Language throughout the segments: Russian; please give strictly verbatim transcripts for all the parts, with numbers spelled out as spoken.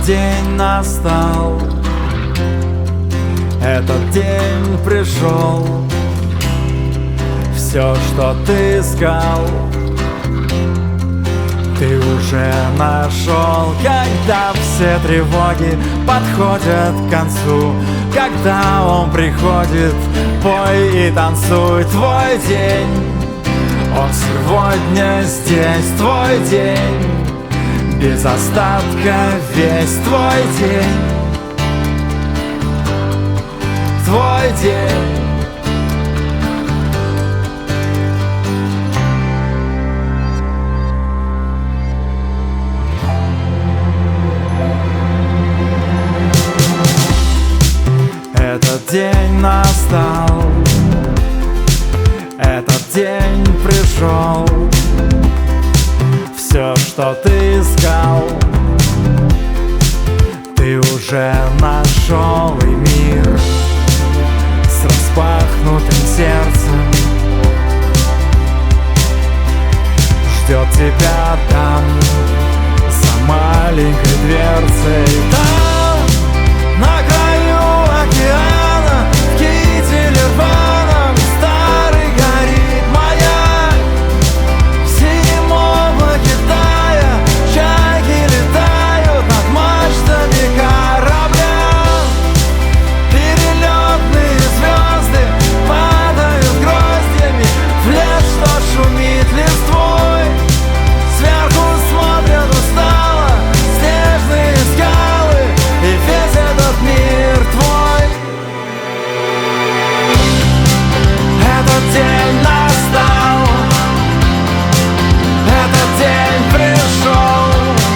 день настал, этот день пришел. Все, что ты искал, ты уже нашел. Когда все тревоги подходят к концу, когда он приходит, пой и танцуй. Твой день, он сегодня здесь. Твой день, без остатка весь. Твой день, твой день. Этот день настал, этот день пришел. Все, что ты искал, ты уже нашел. И мир с распахнутым сердцем ждет тебя там, за маленькой дверцей. Там, на краю океана, в кителе рваном, старый горит маяк. В синем облаке тая чайки летают над мачтами корабля. Перелетные звезды падают гроздьями в лес, что шумит листвой. Сверху смотрят устало снежные скалы и весь этот мир твой. Этот день настал, этот день пришел.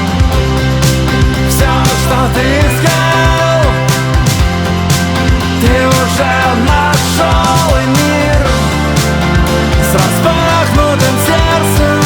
Все, что ты искал, ты уже нашел. И мир с распахнутым сердцем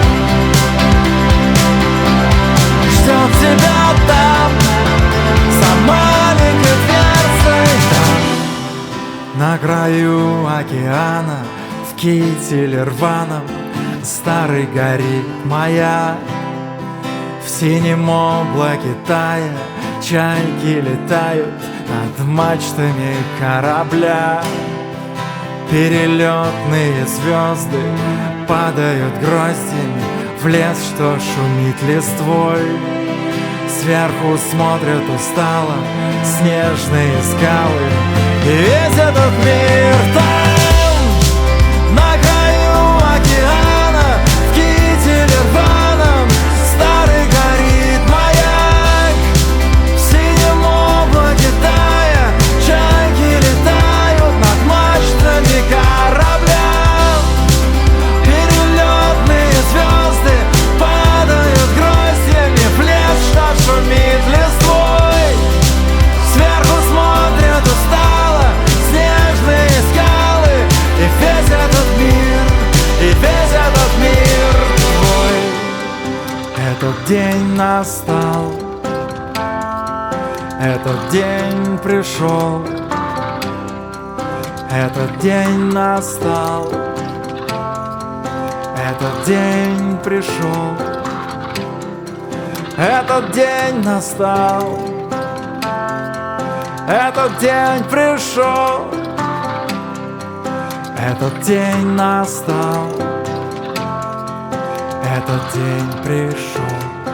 ждет тебя там, за маленькой дверцей. Там, на краю океана, в кителе рваном, старый горит маяк. В синем облаке тая чайки летают над мачтами корабля. Перелетные звезды падают гроздями в лес, что шумит листвой. Сверху смотрят устало снежные скалы и весь этот мир. Там, на краю океана, в кителе рваном, старый горит маяк. В синем облаке тая чайки летают над мачтами корабля. Перелетные звезды падают гроздьями в лес, что шумит листвой. Сверху смотрят устало снежные скалы и весь этот мир, и весь этот мир твой. Этот день настал, этот день пришел. Этот день настал, этот день пришел. Этот день настал, этот день пришел. Этот день настал, этот день пришел.